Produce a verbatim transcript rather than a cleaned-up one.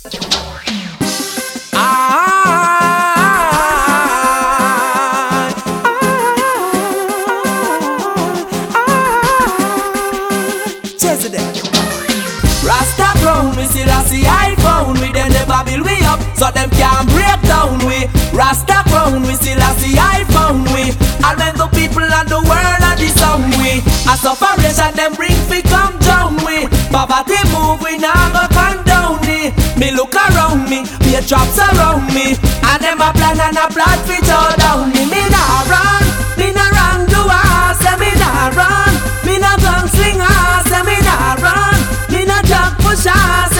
Rasta crown, we still a see iPhone. We them never build we up, so them can't break down we. Rasta crown, we still a see iPhone we. And when the people and the world are the sound we. A sufferation them bring fi come down we. Poverty move, we now go condone me. Me look around me, be traps around me. And them a plan and a plot fi all down me. Me nah run, me nah run do I say me nah run. Me nah gun slinger, say me nah run. Me nah jump push ass.